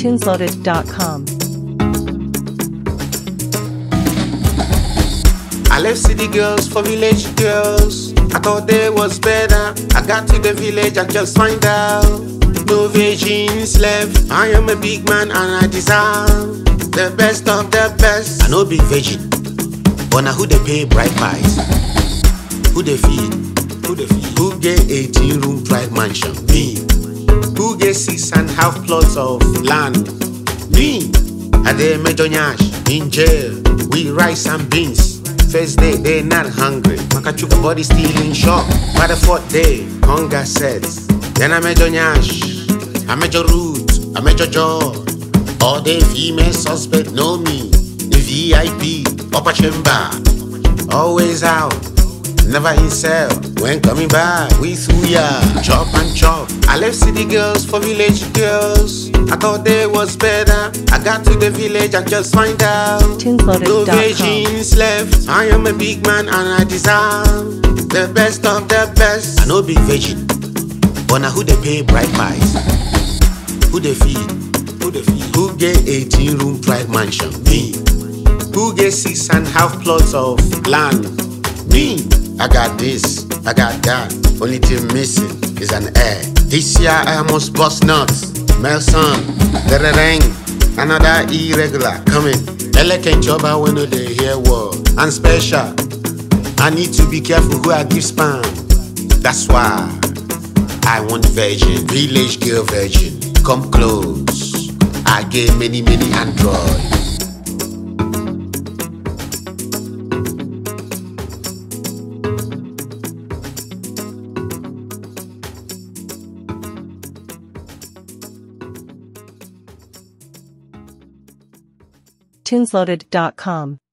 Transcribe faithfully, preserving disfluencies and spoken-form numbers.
tunesloaded dot com. I left city girls for village girls. I thought they was better. I got to the village, I just find out no virgins left. I am a big man and I deserve the best of the best. I know big virgin, but now who they pay bright price? Who they feed? Who they feed? Who get eighteen room private mansion? Me. Who get six and half plots of land? Me. I dey major nyash in jail with rice and beans. First day, they not hungry. Makachuka body still in shock. By the fourth day, hunger sets. Then I major nyash, I major root, I major jaw. All the female suspect know me. The V I P, upper chamber. Always out, never in cell. When coming back, we through ya. Chop and chop. I left city girls for village girls. I thought they was better. I got to the village, I just find out tunesloaded dot com. no virgins left. I am a big man and I deserve the best of the best. I know big virgin, but now who they pay bright price? Who they feed? Who they feed? Who get eighteen room private mansion? Me. Who get six and half plots of land? Me. I got this, I got that. Only thing missing is an air. This year I must bust nuts. Melson, the ring, another irregular coming. Elegant job I when they hear word. And special, I need to be careful who I give spam. That's why I want virgin, village girl virgin. Come close, I get many many androids. tunesloaded dot com.